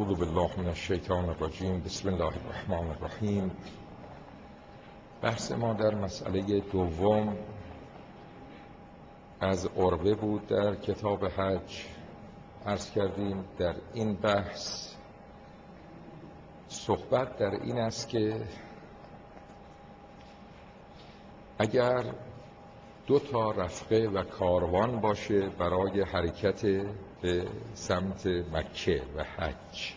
اعوذ بالله من الشیطان الرجیم. بسم الله الرحمن الرحیم. بحث ما در مسئله دوم از عربه بود در کتاب حج. عرض کردیم در این بحث صحبت در این است که اگر دو تا رفقه و کاروان باشه برای حرکت به سمت مکه و حج،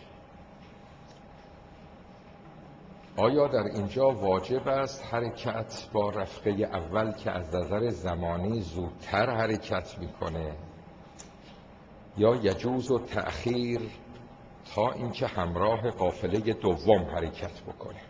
آیا در اینجا واجب است حرکت با رفقه اول که از نظر زمانی زودتر حرکت میکنه، یا یجوز و تأخیر تا اینکه همراه قافله دوم حرکت بکنه؟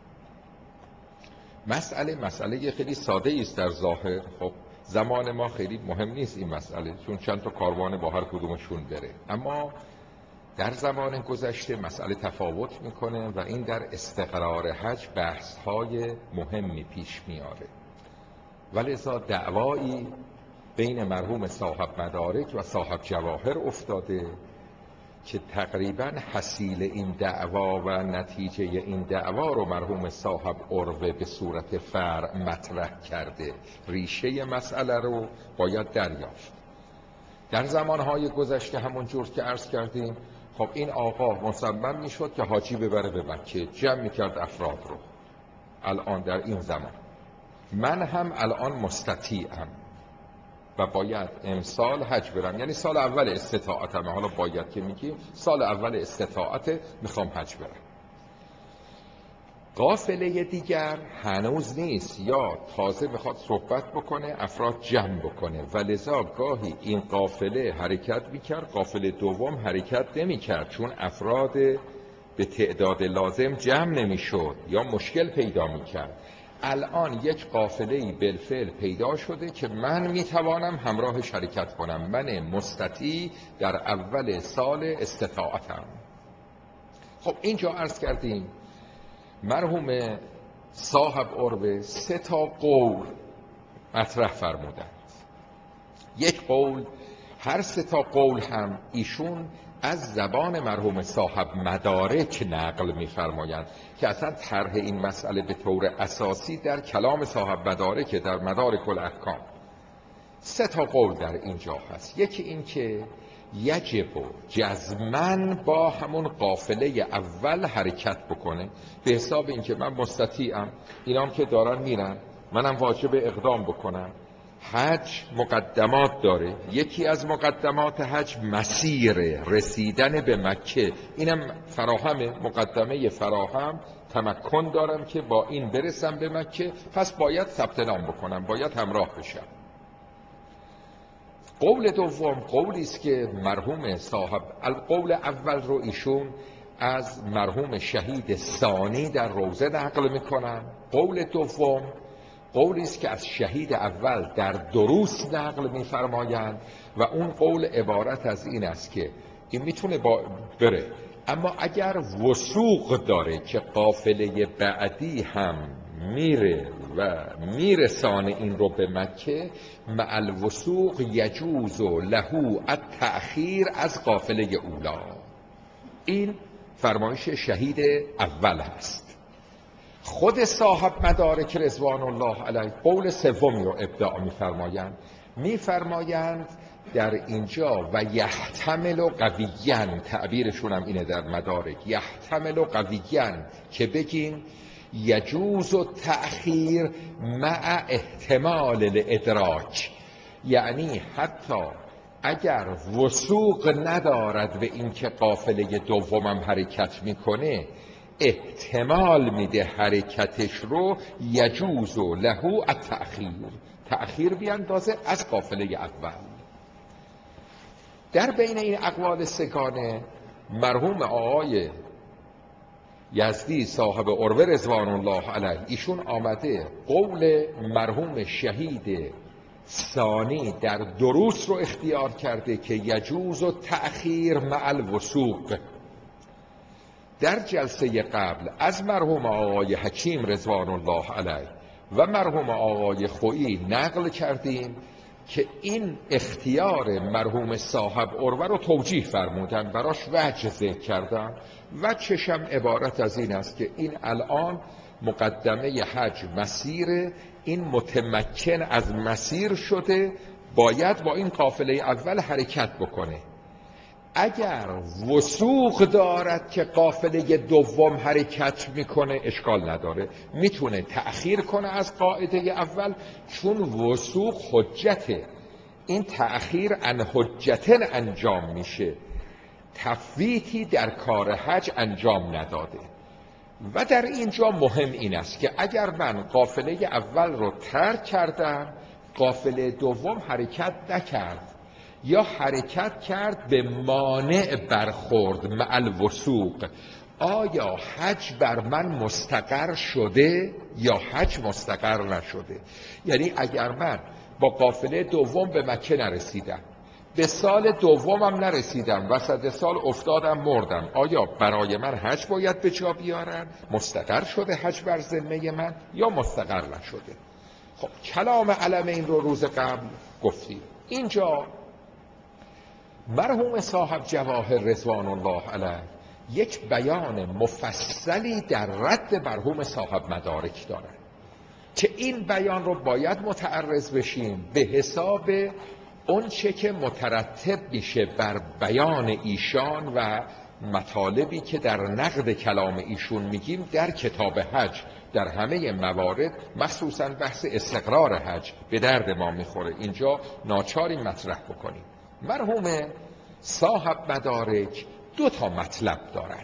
مسئله خیلی ساده است در ظاهر. خب زمان ما خیلی مهم نیست این مسئله، چون چند تا کاروان با هر کدومشون بره، اما در زمان گذشته مسئله تفاوت میکنه و این در استقرار حج بحث‌های مهمی پیش میاره. ولذا دعوایی بین مرحوم صاحب مدارک و صاحب جواهر افتاده که تقریبا حصیل این دعوا و نتیجه این دعوا رو مرحوم صاحب عروه به صورت فرع مطرح کرده. ریشه مسئله رو باید دریافت. در زمانهای گذشته همون جور که عرض کردیم، خب این آقا مصمم میشد که حاجی ببره به مکه، جمع میکرد افراد رو. الان در این زمان من هم الان مستطیعم و باید امسال حج برم، یعنی سال اول استطاعتم، حالا باید که میگیم سال اول استطاعت میخوام حج برم. قافله دیگر هنوز نیست یا تازه میخواد صحبت بکنه، افراد جمع بکنه، ولذا گاهی این قافله حرکت میکرد، قافله دوم حرکت نمیکرد، چون افراد به تعداد لازم جمع نمیشد یا مشکل پیدا میکرد. الان یک قافله‌ای بالفعل پیدا شده که من میتوانم همراهش حرکت کنم، من مستطیع در اول سال استطاعتم. خب اینجا عرض کردیم مرحوم صاحب عروه 3 تا قول مطرح فرمودند. یک قول، هر 3 تا قول هم ایشون از زبان مرحوم صاحب مدارک نقل می‌فرمایند که اصلا طرح این مسئله به طور اساسی در کلام صاحب مدارک، در مدارک الاحکام. 3 تا قول در اینجا هست. یکی این که یجب جزمن با همون قافله اول حرکت بکنه، به حساب این که من مستطیعم، اینام که دارن میرن، منم واجب اقدام بکنم. حج مقدمات داره، یکی از مقدمات حج مسیر رسیدن به مکه، اینم فراهمه، مقدمه فراهم، تمکن دارم که با این برسم به مکه، پس باید ثبت نام بکنم، باید همراه بشم. قول دوم قولی است که مرحوم صاحب القول اول رو ایشون از مرحوم شهید ثانی در روضه نقل میکنن. قول دوم قولی است که از شهید اول در دروس نقل میفرمایند و اون قول عبارت از این است که این میتونه بره، اما اگر وثوق داره که قافله بعدی هم میره و میرسانه این رو به مکه، مع الوثوق یجوز له التأخیر از قافله اولا. این فرمایش شهید اول هست. خود صاحب مدارک رضوان الله علیه قول سومی رو ابداع میفرمایند در اینجا و یحتمل قویاً، تعبیرشون هم اینه در مدارک، یحتمل قویاً، که بگیم یجوز تأخیر مع احتمال الادراک، یعنی حتی اگر وثوق ندارد به این که قافله دومم حرکت میکنه، احتمال میده حرکتش رو، یجوز له التأخیر، تأخیر بیاندازه از قافله اول. در بین این اقوال سگانه مرحوم آقای یزدی صاحب عروه رضوان الله علیه ایشون آمده قول مرحوم شهید ثانی در دروس رو اختیار کرده که یجوز و تأخیر مع الوثوق. در جلسه قبل از مرحوم آقای حکیم رضوان الله علیه و مرحوم آقای خویی نقل کردیم که این اختیار مرحوم صاحب عروه رو توجیه فرمودن، براش وجه ذکر کردن. وجهش هم عبارت از این است که این الان مقدمه حج مسیر، این متمکن از مسیر شده، باید با این قافله اول حرکت بکنه. اگر وثوق دارد که قافله دوم حرکت میکنه اشکال نداره، میتونه تأخیر کنه از قاعده اول، چون وثوق حجته. این تأخیر عن حجتن انجام میشه، تفویتی در کار حج انجام نداده. و در اینجا مهم این است که اگر من قافله اول رو ترک کردم، قافله دوم حرکت نکرد یا حرکت کرد به مانع برخورد مع الوثوق، آیا حج بر من مستقر شده یا حج مستقر نشده؟ یعنی اگر من با قافله دوم به مکه نرسیدم، به سال دومم نرسیدم، وسط سال افتادم مردم، آیا برای من حج باید به جا بیارن؟ مستقر شده حج بر ذمه من یا مستقر نشده؟ خب کلام علم این رو روز قبل گفتیم. اینجا مرحوم صاحب جواهر رضوان الله علیه یک بیان مفصلی در رد مرحوم صاحب مدارک دارن که این بیان رو باید متعرض بشیم به حساب اون چه که مترتب میشه بر بیان ایشان و مطالبی که در نقد کلام ایشون میگیم در کتاب حج. در همه موارد مخصوصا بحث استقرار حج به درد ما میخوره، اینجا ناچاری مطرح بکنیم. مرحوم صاحب مدارک دو تا مطلب دارند.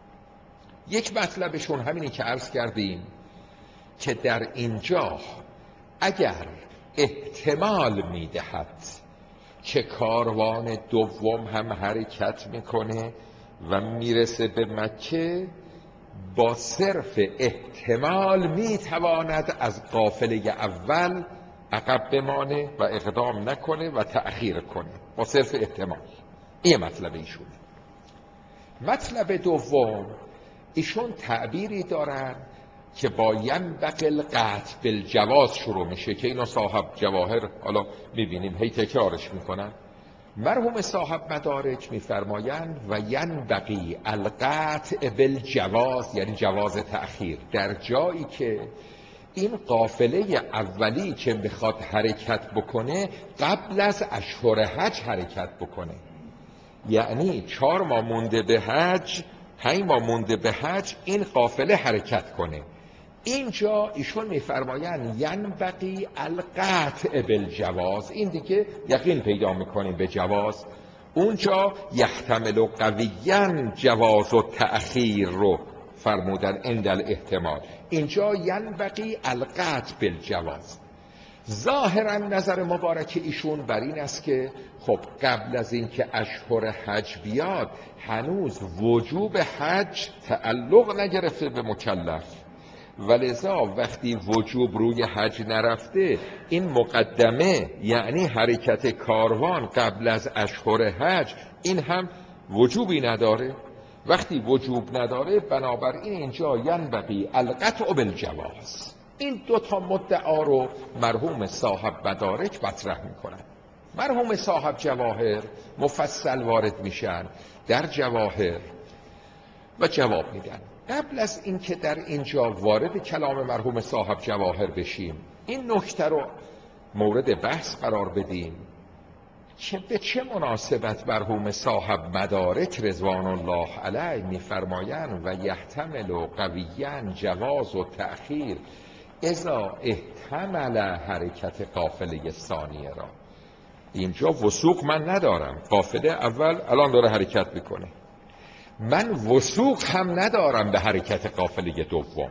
یک مطلبشون همینی که عرض کردیم که در اینجا اگر احتمال میدهد که کاروان دوم هم حرکت میکنه و میرسه به مکه، با صرف احتمال میتواند از قافله اول عقب بمانه و اقدام نکنه و تأخیر کنه، با صرف احتمال. این مطلب ایشونه. مطلب دوم، ایشون تعبیری دارن که با ینبغی القطع بالجواز شروع میشه که اینو صاحب جواهر حالا میبینیم هی تکرارش میکنن. مرحوم صاحب مدارک میفرمایند و ینبغی القطع بالجواز، یعنی جواز تأخیر، در جایی که این قافله اولی که میخواد حرکت بکنه قبل از اشهر حج حرکت بکنه. یعنی 4 ماه مونده به حج، 5 ماه مونده به حج این قافله حرکت کنه. اینجا ایشون میفرمایند ینبغی القطع بالجواز، این دیگه یقین پیدا میکنیم به جواز. اونجا یحتمل قویاً جواز و تأخیر رو فرمودن عند الاحتمال، اینجا ینبغی القطع بالجواز. ظاهرا نظر مبارک ایشون بر این است که خب قبل از اینکه اشهر حج بیاد هنوز وجوب حج تعلق نگرفته به مکلف، ولذا وقتی وجوب روی حج نرفته، این مقدمه یعنی حرکت کاروان قبل از اشهر حج این هم وجوبی نداره. وقتی وجوب نداره بنابراین اینجا ینبغی القطع بالجواز. این 2 تا مدعا رو مرحوم صاحب مدارک مطرح میکنن. مرحوم صاحب جواهر مفصل وارد میشن در جواهر و جواب میدن. قبل از اینکه در اینجا وارد کلام مرحوم صاحب جواهر بشیم، این نکته رو مورد بحث قرار بدیم که به چه مناسبت مرحوم صاحب مدارک رضوان الله علیه میفرمایند و یحتمل قویاً جواز و تأخیر اذا احتمل حرکت قافله ثانیه را. اینجا وثوق من ندارم، قافله اول الان داره حرکت میکنه، من وثوق هم ندارم به حرکت قافله دوم.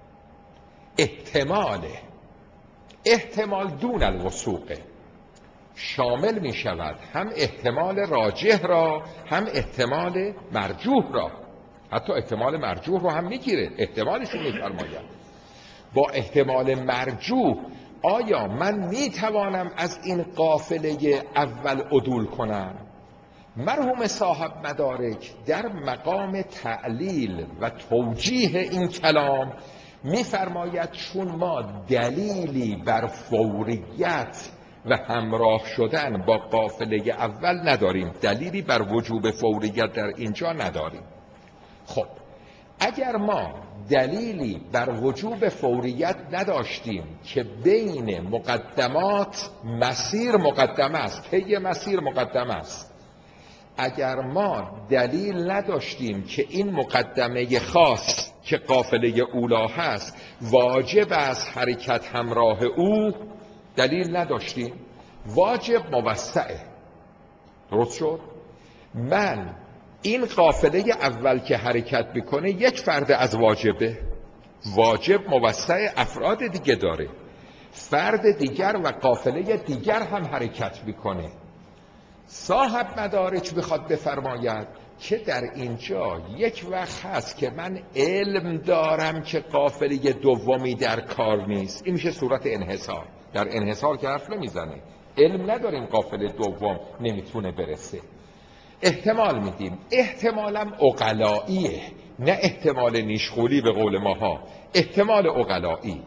احتمال دون الوثوقه، شامل می شود هم احتمال راجح را هم احتمال مرجوح را، حتی احتمال مرجوح رو هم میگیره، احتمالش رو میفرماید. با احتمال مرجوح آیا من میتوانم از این قافله اول عدول کنم؟ مرحوم صاحب مدارک در مقام تعلیل و توجیه این کلام میفرماید چون ما دلیلی بر فوریت و همراه شدن با قافله اول نداریم، دلیلی بر وجوب فوریت در اینجا نداریم. خب اگر ما دلیلی بر وجوب فوریت نداشتیم که بین مقدمات مسیر مقدم است، طی مسیر مقدم است، اگر ما دلیل نداشتیم که این مقدمه خاص که قافله اولا هست واجب از حرکت همراه او، دلیل نداشتیم، واجب موسعه. درست شد؟ من این قافله اول که حرکت میکنه یک فرد از واجبه، واجب موسع افراد دیگه داره، فرد دیگر و قافله دیگر هم حرکت میکنه. صاحب مدارج میخواد بفرماید که در اینجا یک وقت هست که من علم دارم که قافله دومی در کار نیست، این میشه صورت انحصار. در انحصار که حرف نمیزنه، علم نداریم قافله دوم نمیتونه برسه، احتمال میدیم، احتمالم عقلاییه، نه احتمال نیشخولی به قول ماها، احتمال عقلایی.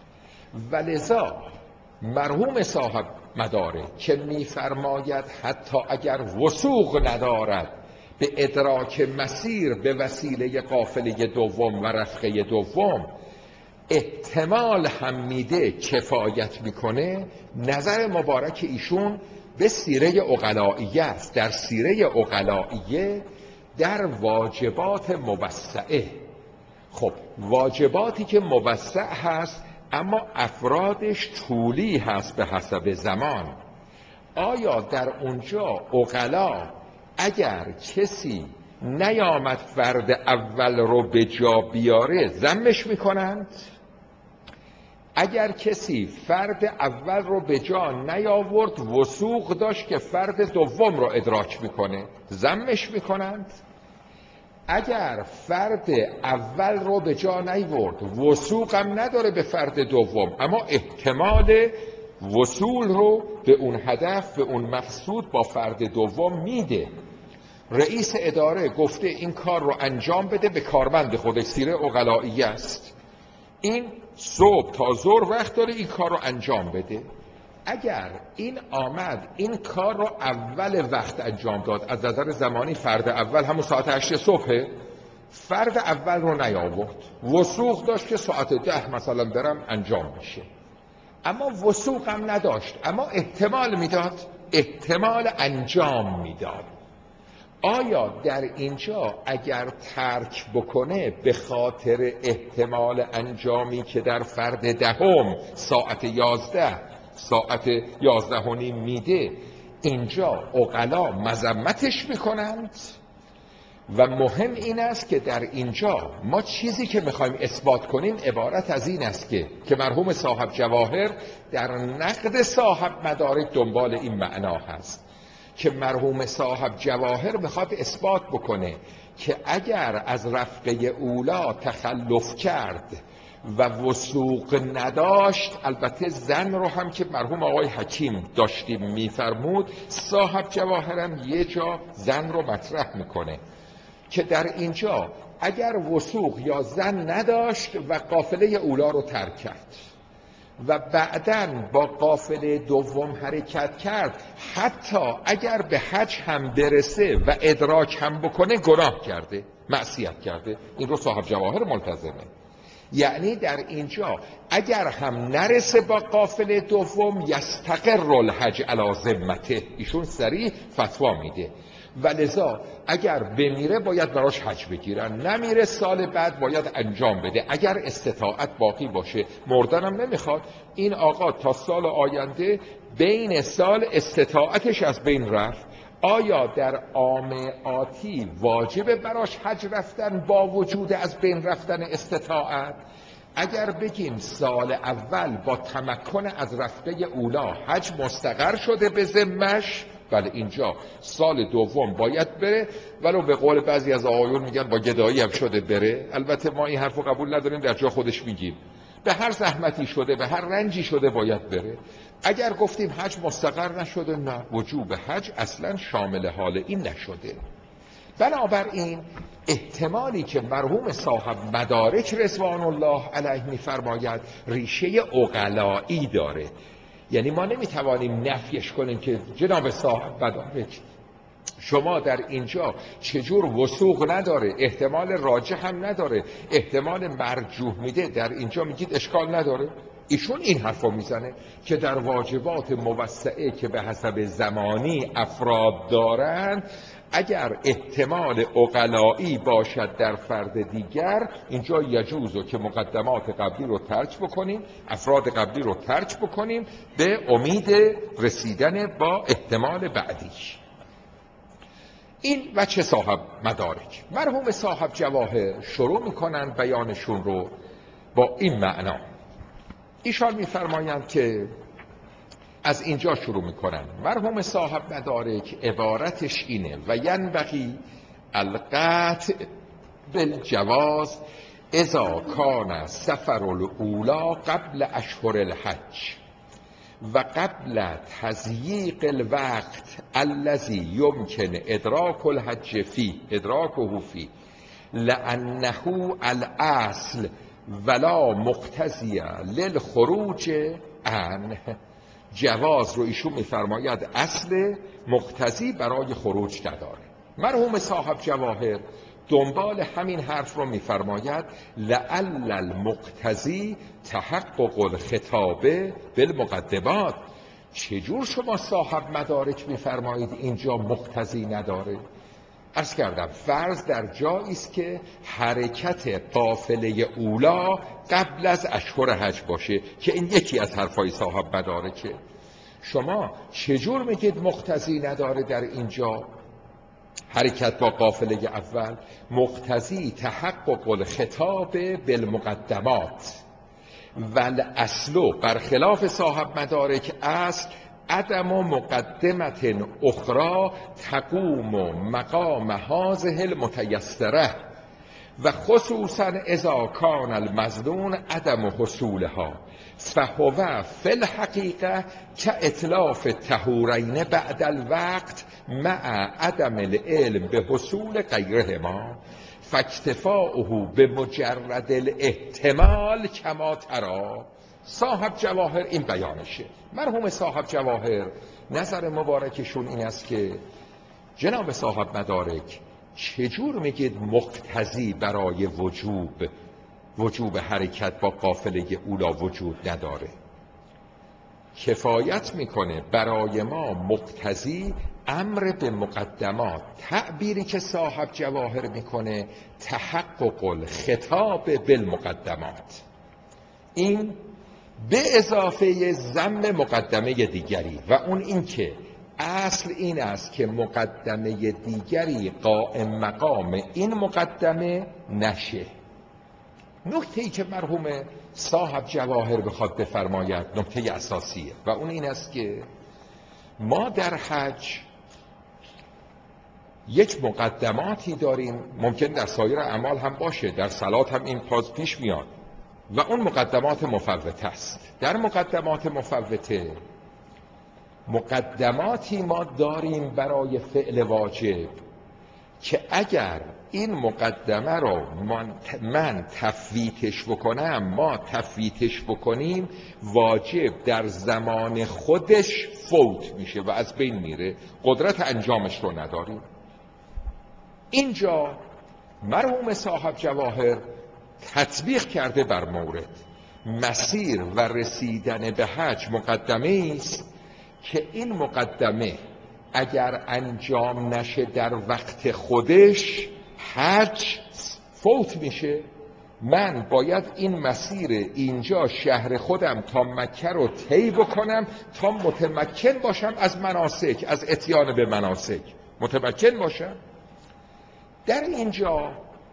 ولذا مرحوم صاحب مداره که میفرماید حتی اگر وثوق ندارد به ادراک مسیر به وسیله قافله دوم و رفقه دوم، احتمال هم میده کفایت میکنه. نظر مبارک ایشون به سیره عقلائیه است، در سیره عقلائیه در واجبات موسعه. خب واجباتی که موسع هست اما افرادش طولی هست به حسب زمان، آیا در اونجا عقلا اگر کسی نیامد فرد اول رو به جا بیاره ذمش میکنند؟ اگر کسی فرد اول رو به جا نیاورد وثوق داشت که فرد دوم رو ادراک میکنه ذمش میکنند؟ اگر فرد اول رو به جا نیاورد وثوق هم نداره به فرد دوم اما احتمال وصول رو به اون هدف به اون مقصود با فرد دوم میده، رئیس اداره گفته این کار رو انجام بده به کارمند خودش، سیره عقلائیه است، این صبح تا ظهر وقت داره این کار رو انجام بده. اگر این آمد این کار رو اول وقت انجام داد، از نظر زمانی فرد اول همون ساعت 8 صبح، فرد اول رو نیاورد، وثوق داشت که ساعت 10 مثلا برم انجام بشه، اما وثوق هم نداشت اما احتمال میداد، احتمال انجام میداد، آیا در اینجا اگر ترک بکنه به خاطر احتمال انجامی که در فرد دهم ساعت 11 ساعت 11:30 میده، اینجا عقلا مذمتش میکنند؟ و مهم این است که در اینجا ما چیزی که میخوایم اثبات کنیم عبارت از این است که مرحوم صاحب جواهر در نقد صاحب مدارک دنبال این معنا هست، که مرحوم صاحب جواهر میخواد اثبات بکنه که اگر از رفقه اولا تخلف کرد و وثوق نداشت، البته زن رو هم که مرحوم آقای حکیم داشتیم میفرمود، صاحب جواهرم یه جا زن رو مطرح میکنه که در اینجا اگر وثوق یا زن نداشت و قافله اولا رو ترک کرد و بعداً با قافله دوم حرکت کرد، حتی اگر به حج هم برسه و ادراک هم بکنه گناه کرده، معصیت کرده. این رو صاحب جواهر ملتزمه. یعنی در اینجا اگر هم نرسه با قافله دوم یستقر الحج علی ذمته، ایشون صریح فتوا میده، ولذا اگر بمیره باید براش حج بگیرن، نمیره سال بعد باید انجام بده اگر استطاعت باقی باشه. مردنم نمیخواد، این آقا تا سال آینده بین سال استطاعتش از بین رفت، آیا در عام آتی واجب براش حج رفتن با وجود از بین رفتن استطاعت؟ اگر بگیم سال اول با تمکن از رفقه اولا حج مستقر شده به ذمش، بله اینجا سال دوم باید بره، ولو به قول بعضی از آقایون میگن با گدایی هم شده بره. البته ما این حرفو قبول نداریم، در جا خودش میگیم به هر زحمتی شده به هر رنجی شده باید بره. اگر گفتیم حج مستقر نشده، نه، وجوب حج اصلا شامل حال این نشده. بنابراین احتمالی که مرحوم صاحب مدارک رضوان الله علیه میفرماید ریشه عقلایی داره، یعنی ما نمیتوانیم نفیش کنیم که جناب صاحب مدارک شما در اینجا چجور وثوق نداره، احتمال راجح هم نداره، احتمال مرجوح میده، در اینجا میگید اشکال نداره. ایشون این حرفو میزنه که در واجبات موسعه که به حسب زمانی افراد دارند، اگر احتمال عقلایی باشد در فرد دیگر، اینجا یجوزه که مقدمات قبلی رو ترک بکنیم، افراد قبلی رو ترک بکنیم به امید رسیدن با احتمال بعدیش. این وجه صاحب مدارک. مرحوم صاحب جواهر شروع میکنن بیانشون رو با این معنا. ایشان میفرمایند که از اینجا شروع میکنن. مرحوم صاحب مدارک عبارتش اینه: و ینبغی القطع بالجواز اذا کان سفر الاولا قبل اشهر الحج و قبل تضییق الوقت الذي يمكن ادراک الحج فيه ادراکه فيه لانه الاصل ولا مقتضی للخروج عنه. جواز رو ایشون میفرماید اصل، مقتضی برای خروج نداره. مرحوم صاحب جواهر دنبال همین حرف رو میفرماید لعل المقتضی تحقق الخطابه بالمقدمات. چجور شما صاحب مدارک میفرمایید اینجا مقتضی نداره؟ عرض کردم فرض در جایی است که حرکت قافله اولا قبل از اشهر حج باشه که این یکی از حرفای صاحب مدارکه. شما چجور میگید مقتضی نداره در اینجا حرکت با قافله اول؟ مقتضی تحقق الخطاب بالمقدمات والاصل برخلاف صاحب مدارک اصل عدم مقدمت اخرى تقوم مقام هذه المتیسره و خصوصا اذا کان المظنون عدم حصولها فهو فی الحقیقه کاطلاف الطهورین بعد الوقت مع عدم العلم به حصول غیرهما فاکتفاؤه بمجرد الاحتمال کما تری. صاحب جواهر این بیانشه. مرحوم صاحب جواهر نظر مبارکشون این است که جناب صاحب مدارک چجور میگید مقتضی برای وجوب حرکت با قافله اولا وجود نداره؟ کفایت میکنه برای ما مقتضی امر به مقدمات. تعبیری که صاحب جواهر میکنه تحقق الخطاب بالمقدمات، این به اضافه ضم مقدمه دیگری و اون این که اصل این است که مقدمه دیگری قائم مقام این مقدمه نشه. نکته‌ای که مرحوم صاحب جواهر بخواد بفرماید نکته اساسیه و اون این است که ما در حج یک مقدماتی داریم، ممکن در سایر اعمال هم باشه، در صلات هم این پیش میاد و اون مقدمات مفوته است. در مقدمات مفوته مقدماتی ما داریم برای فعل واجب که اگر این مقدمه رو من تفویتش بکنم، ما تفویتش بکنیم، واجب در زمان خودش فوت میشه و از بین میره، قدرت انجامش رو نداریم. اینجا مرحوم صاحب جواهر تطبیق کرده بر مورد مسیر و رسیدن به حج مقدمه است که این مقدمه اگر انجام نشه در وقت خودش حج فوت میشه. من باید این مسیر اینجا شهر خودم تا مکه رو طی بکنم تا متمکن باشم از مناسک، از اتیان به مناسک متمکن باشم. در اینجا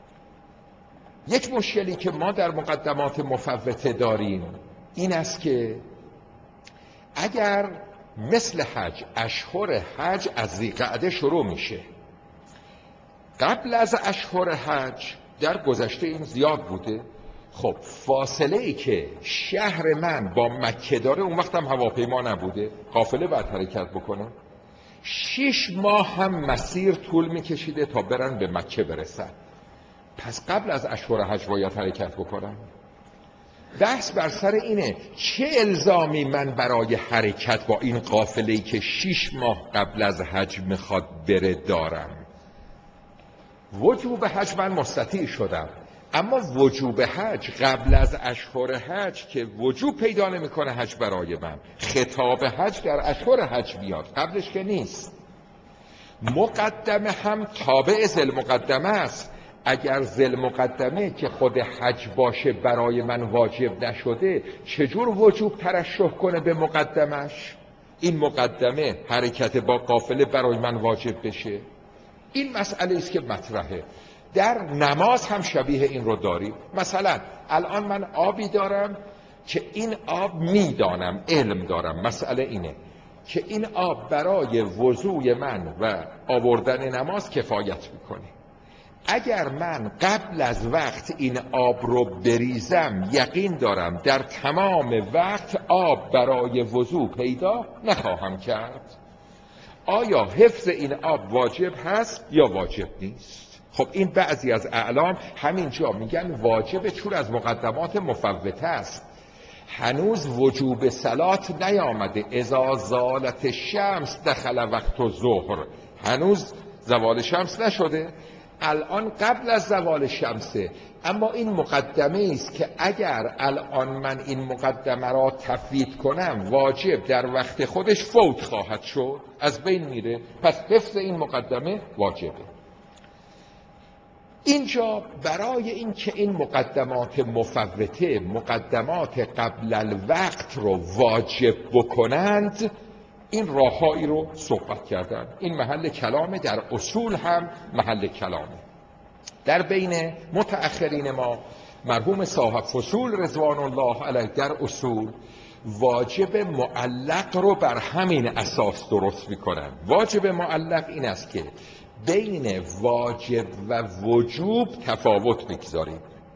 یک مشکلی که ما در مقدمات مفوته داریم این است که اگر مثل حج، اشهر حج از ذی‌قعده شروع میشه، قبل از اشهر حج در گذشته این زیاد بوده، خب فاصله ای که شهر من با مکه داره اون وقت هم هواپیما نبوده، قافله باید حرکت بکنه، 6 ماه هم مسیر طول میکشیده تا برن به مکه برسن. پس قبل از اشهر حج باید حرکت بکنن. بحث بر سر اینه چه الزامی من برای حرکت با این قافله‌ای که 6 ماه قبل از حج میخواد بره دارم. وجوب حج من مستطیع شدم، اما وجوب حج قبل از اشهر حج که وجوب پیدا نمیکنه حج برای من. خطاب حج در اشهر حج بیاد، قبلش که نیست. مقدمه هم تابع ذی المقدمه است. اگر ذی المقدمه که خود حج باشه برای من واجب نشده، چجور وجوب ترشح کنه به مقدمش؟ این مقدمه حرکت با قافله برای من واجب بشه. این مسئله است که مطرحه. در نماز هم شبیه این رو داریم. مثلا الان من آبی دارم که این آب میدانم، علم دارم، مسئله اینه که این آب برای وضوء من و آوردن نماز کفایت میکنه. اگر من قبل از وقت این آب رو بریزم، یقین دارم در تمام وقت آب برای وضوء پیدا نخواهم کرد. آیا حفظ این آب واجب هست یا واجب نیست؟ خب این بعضی از اعلام همینجا میگن واجبه، چون از مقدمات مفوته است. هنوز وجوب صلات نیامده. اذا زالت الشمس دخل وقت الظهر، هنوز زوال شمس نشده، الان قبل از زوال شمسه. اما این مقدمه است که اگر الان من این مقدمه را تفویت کنم، واجب در وقت خودش فوت خواهد شد، از بین میره. پس حفظ این مقدمه واجبه. اینجا برای این که این مقدمات مفوته، مقدمات قبل الوقت رو واجب بکنند، این راههایی رو صحبت کردن. این محل کلامه، در اصول هم محل کلامه. در بین متأخرین ما مرحوم صاحب فصول رضوان الله علیه در اصول واجب معلق رو بر همین اساس درست میکنن. واجب معلق این است که بین واجب و وجوب تفاوت بگذاریم.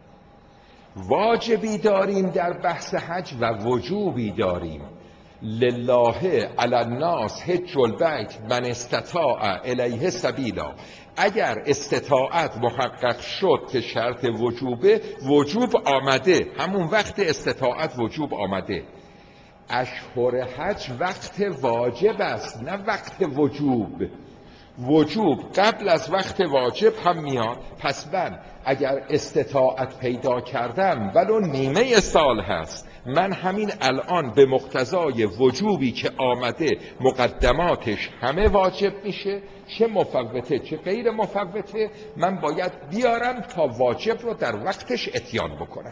واجبی داریم در بحث حج و وجوبی داریم. لله علی الناس حج البیت من استطاع الیه سبیلا. اگر استطاعت محقق شد که شرط وجوبه، وجوب آمده، همون وقت استطاعت وجوب آمده. اشهر حج وقت واجب است، نه وقت وجوب. وجوب قبل از وقت واجب هم میاد. پس من اگر استطاعت پیدا کردم ولو نیمه سال هست، من همین الان به مقتضای وجوبی که آمده مقدماتش همه واجب میشه، چه مفوته چه غیر مفوته، من باید بیارم تا واجب رو در وقتش اتیان بکنم.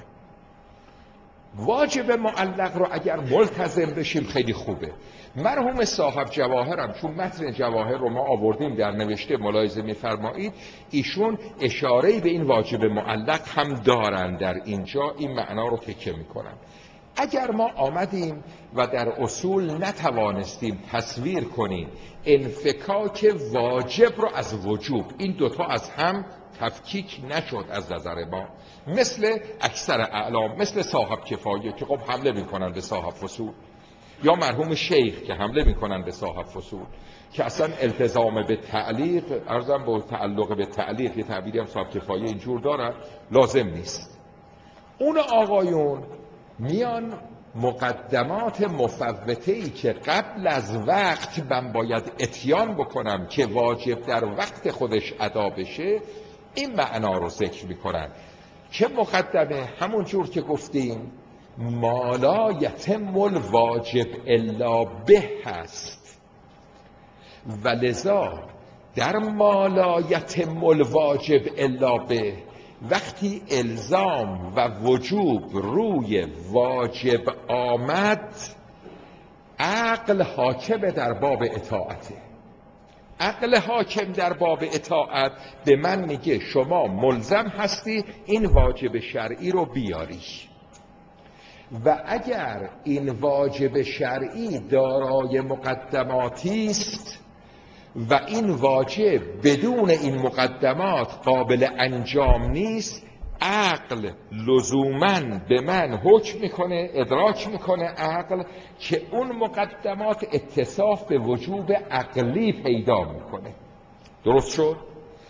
واجب معلق رو اگر ملتزم بشیم خیلی خوبه. مرحوم صاحب جواهرم، چون متن جواهر رو ما آوردیم در نوشته ملاحظه می‌فرمایید، ایشون اشاره‌ای به این واجب معلق هم دارن در اینجا، این معنا رو تکیه می‌کنن. اگر ما آمدیم و در اصول نتوانستیم تصویر کنیم انفکاک واجب رو از وجوب، این دوتا از هم تفکیک نشد از نظر ما، مثل اکثر اعلام، مثل صاحب کفایه که خب حمله میکنن به صاحب فصول، یا مرحوم شیخ که حمله میکنن به صاحب فصول، که اصلا التزام به تعلیق، عرضم با تعلق به تعلیق، یه تعبیری هم صاحب کفایه اینجور دارن، لازم نیست. اون آقایون میان مقدمات مفوته‌ای که قبل از وقت من باید اتیان بکنم که واجب در وقت خودش ادا بشه، این معنا رو ذکر میکنن که مقدمه همون جور که گفتیم ما لا یتم الواجب الا به هست، و لذا در ما لا یتم الواجب الا به، وقتی الزام و وجوب روی واجب آمد، عقل حاکم در باب اطاعته. عقل حاکم در باب اطاعت به من میگه شما ملزم هستی این واجب شرعی رو بیاری، و اگر این واجب شرعی دارای مقدماتی است و این واجب بدون این مقدمات قابل انجام نیست، عقل لزوماً به من حکم میکنه، ادراک میکنه عقل که اون مقدمات اتصاف به وجوب عقلی پیدا میکنه. درست شد؟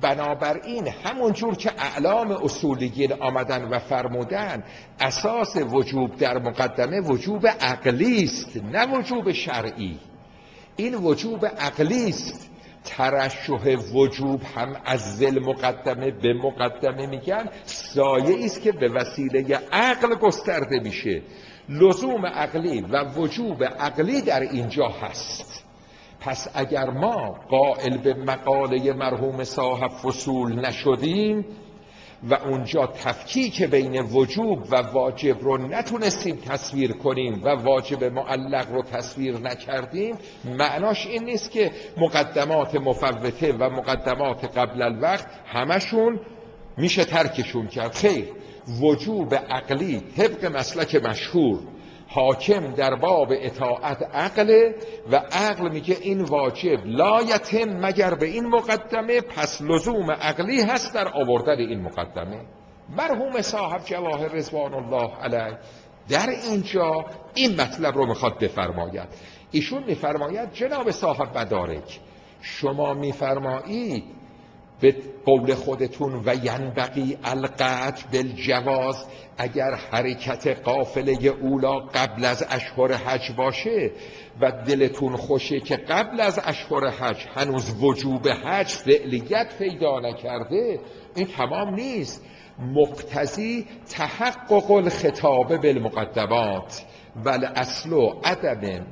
بنابراین همون جور که اعلام اصولیین آمدن و فرمودن اساس وجوب در مقدمه وجوب عقلی است نه وجوب شرعی. این وجوب عقلی است. ترشح وجوب هم از ذل مقدمه به مقدمه میگن سایه است که به وسیله عقل گسترده میشه. لزوم عقلی و وجوب عقلی در اینجا هست. پس اگر ما قائل به مقاله مرحوم صاحب فصول نشدیم و اونجا تفکیک بین وجوب و واجب رو نتونستیم تصویر کنیم و واجب معلق رو تصویر نکردیم، معناش این نیست که مقدمات مفوته و مقدمات قبل الوقت همشون میشه ترکشون کرد. خیر، وجوب عقلی طبق مسلک مشهور حاکم در باب اطاعت عقله و عقل میگه این واجب لا یتم مگر به این مقدمه، پس لزوم عقلی هست در آوردن این مقدمه. مرحوم صاحب جواهر رضوان الله علیه در اینجا این مطلب رو میخواد بفرماید. ایشون میفرماید جناب صاحب مدارک شما میفرمایید به قول خودتون و ینبغی القطع بالجواز، اگر حرکت قافله اولا قبل از اشهر حج باشه و دلتون خوشه که قبل از اشهر حج هنوز وجوب حج فعلیت پیدا نکرده، این تمام نیست. مقتضی تحقق الخطاب بالمقدمات والاصل عدم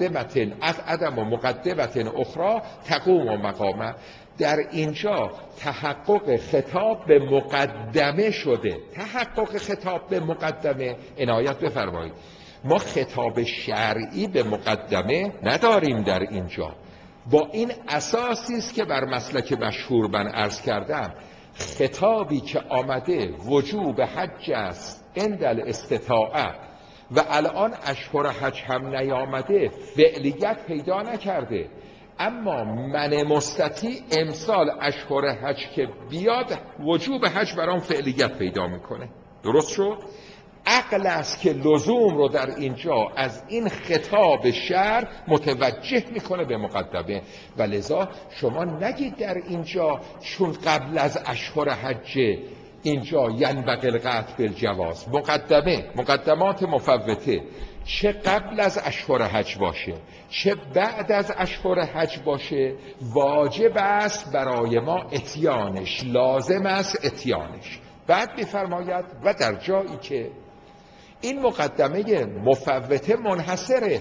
مقدمت اخرى تقوم مقامه. در اینجا تحقق خطاب به مقدمه شده. تحقق خطاب به مقدمه عنایت بفرمایید، ما خطاب شرعی به مقدمه نداریم در اینجا. با این اساسی است که بر مسلک مشهور من عرض کردم، خطابی که آمده وجوب حج است عند الاستطاعه و الان اشهر حج هم نیامده، فعلیت پیدا نکرده، اما من مستطیع امسال اشهر حج که بیاد وجوب حج برام فعلیت پیدا میکنه. درست شد؟ عقل است که لزوم رو در اینجا از این خطاب شرع متوجه میکنه به مقدمه و لذا شما نگید در اینجا چون قبل از اشهر حج اینجا ینبغی القطع بالجواز. مقدمات مفوته چه قبل از اشهر حج باشه چه بعد از اشهر حج باشه واجب است برای ما اتیانش، لازم است اتیانش. بعد میفرماید و در جایی که این مقدمه مفوته منحصره،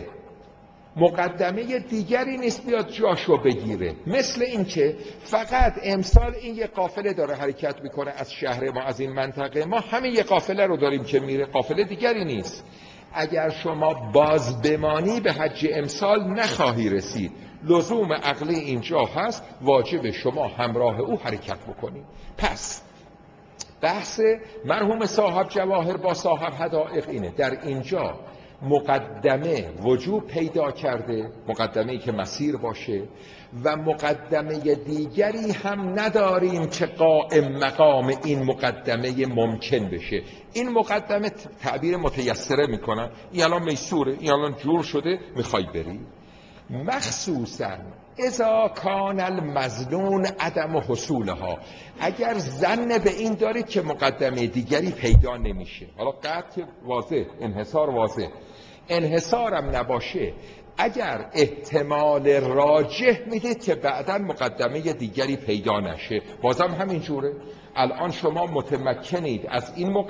مقدمه دیگری نیست بیاد جاشو بگیره، مثل این که فقط امسال این یه قافله داره حرکت میکنه از شهر ما، از این منطقه ما همین یه قافله رو داریم که میره، قافله دیگری نیست. اگر شما باز بمانی به حج امسال نخواهی رسید، لزوم عقلی اینجا هست، واجب شما همراه او حرکت بکنی. پس بحث مرحوم صاحب جواهر با صاحب حدائق اینه، در اینجا مقدمه وجوب پیدا کرده، مقدمه‌ای که مسیر باشه و مقدمه دیگری هم نداریم که قائم مقام این مقدمه ممکن بشه. این مقدمه تعبیر متیسره میکنن، این الان میسوره، این الان جور شده، میخوای بری. مخصوصا اذا کان المظنون عدم حصولها، اگر ظن به این دارید که مقدمه دیگری پیدا نمیشه، حالا قطع واضح، انحصار واضح، انحصارم نباشه، اگر احتمال راجح میدید که بعداً مقدمه دیگری پیدا نشه، بازم همین جوره. الان شما متمکنید از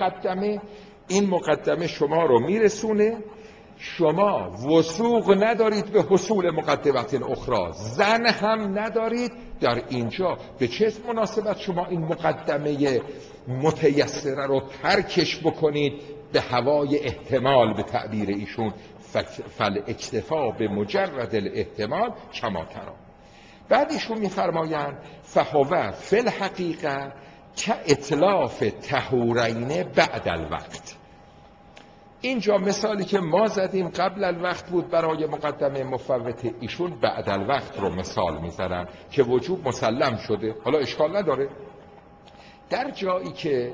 این مقدمه شما رو میرسونه، شما وثوق ندارید به حصول مقدمت اخرى، زن هم ندارید در اینجا، به چه مناسبت شما این مقدمه متیسره رو ترکش بکنید به هوای احتمال، به تعبیر ایشون فالاکتفا به مجرد الاحتمال کما ترى. بعد ایشون میفرمایند فهو فی الحقیقه که اتلاف طهورین بعد الوقت. اینجا مثالی که ما زدیم قبل الوقت بود برای مقدمه مفوته، ایشون بعد الوقت رو مثال میزنن که وجوب مسلم شده، حالا اشکال نداره. در جایی که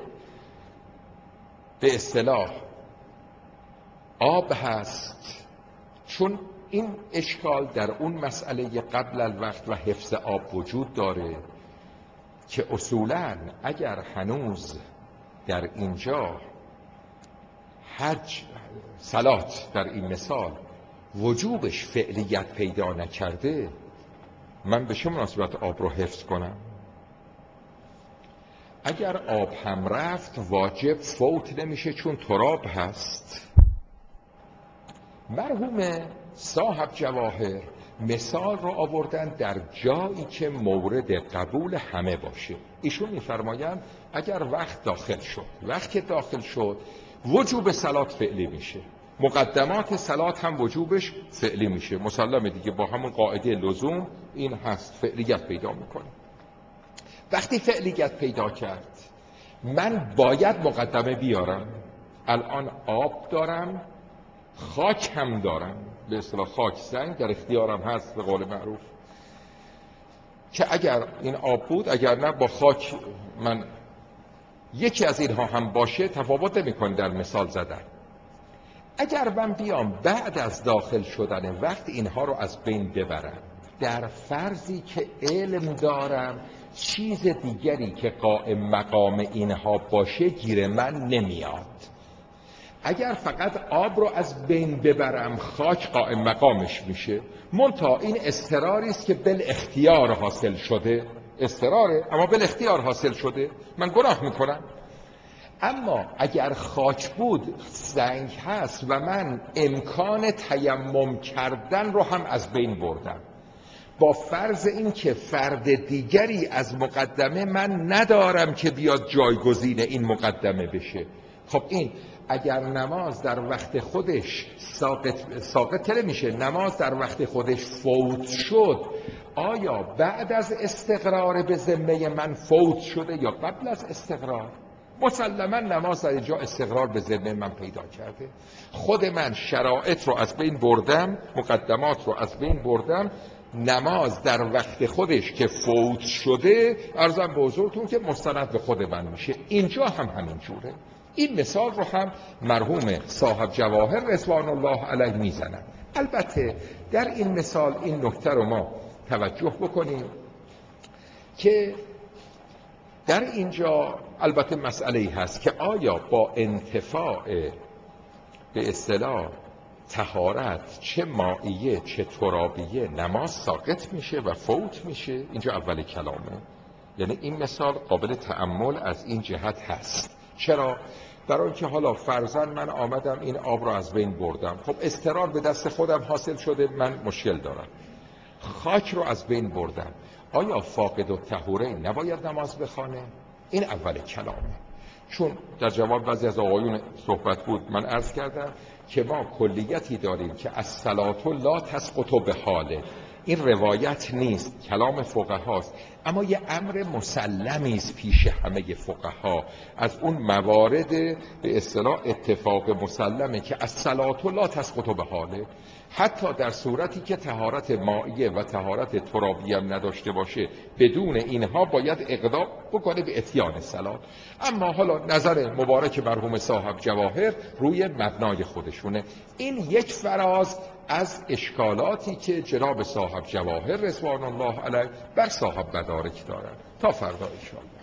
به اصطلاح آب هست، چون این اشکال در اون مسئله قبل الوقت و حفظ آب وجود داره که اصولاً اگر هنوز در اینجا حج صلات در این مثال وجوبش فعلیت پیدا نکرده، من به چه مناسبت آب رو حفظ کنم؟ اگر آب هم رفت واجب فوت نمیشه چون تراب هست. مرحوم صاحب جواهر مثال رو آوردن در جایی که مورد قبول همه باشه. ایشون میفرمایند اگر وقت که داخل شد وجوب صلات فعلی میشه، مقدمات صلات هم وجوبش فعلی میشه، مسلمه دیگه، با همون قاعده لزوم این هست، فعلیت پیدا میکنه. وقتی فعلیت پیدا کرد من باید مقدمه بیارم. الان آب دارم، خاک هم دارم، به اصطلاح خاک سنگ در اختیارم هست به قول معروف، که اگر این آب بود، اگر نه با خاک من یکی از اینها هم باشه تفاوت نمی‌کنه در مثال زدن. اگر من بیام بعد از داخل شدن وقت اینها رو از بین ببرم، در فرضی که علم دارم چیز دیگری که قائم مقام اینها باشه گیر من نمیاد. اگر فقط آب رو از بین ببرم خاک قائم مقامش میشه، منتها این اضطراری است که بالاختیار حاصل شده، اضطراره اما بالاختیار حاصل شده، من گناه میکنم. اما اگر خاک بود سنگ هست و من امکان تیمم کردن رو هم از بین بردم، با فرض این که فرد دیگری از مقدمه من ندارم که بیاد جایگزین این مقدمه بشه. خب این اگر نماز در وقت خودش ساقط میشه، نماز در وقت خودش فوت شد، آیا بعد از استقرار به ذمه من فوت شده یا قبل از استقرار؟ مسلما نماز در اینجا استقرار به ذمه من پیدا کرده. خود من شرایط رو از بین بردم، مقدمات رو از بین بردم، نماز در وقت خودش که فوت شده عرضم به حضورتون که مستند به خود من میشه. اینجا هم همین جوره. این مثال رو هم مرحوم صاحب جواهر رضوان الله علیه میزنن. البته در این مثال این نکته رو ما توجه بکنیم که در اینجا البته مسئله‌ای هست که آیا با انتفاع به اصطلاح طهارت چه مائیه چه ترابیه نماز ساقط میشه و فوت میشه؟ اینجا اول کلامه. یعنی این مثال قابل تأمل از این جهت هست. چرا؟ برای اینکه حالا فرضاً من آمدم این آب رو از بین بردم، خب اضطرار به دست خودم حاصل شده، من مشکل دارم. خاک رو از بین بردم، آیا فاقد الطهورین نباید نماز بخوانه؟ این اول کلامه. چون در جواب بعضی از آقایون صحبت بود، من عرض کردم که ما کلیتی داریم که الصلاة لا تسقط بحاله. این روایت نیست، کلام فقهاست، اما یه امر مسلمی است پیش همه فقها. از اون موارد به اصطلاح اتفاق مسلمه که الصلاة لا تسقط بحاله، حتی در صورتی که طهارت مائیه و طهارت ترابی هم نداشته باشه، بدون اینها باید اقدام بکنه به اتیان صلات. اما حالا نظر مبارک مرحوم صاحب جواهر روی مبنای خودشونه. این یک فراز از اشکالاتی که جناب صاحب جواهر رضوان الله علیه بر صاحب مدارک دارن. تا فردا ان شاء الله.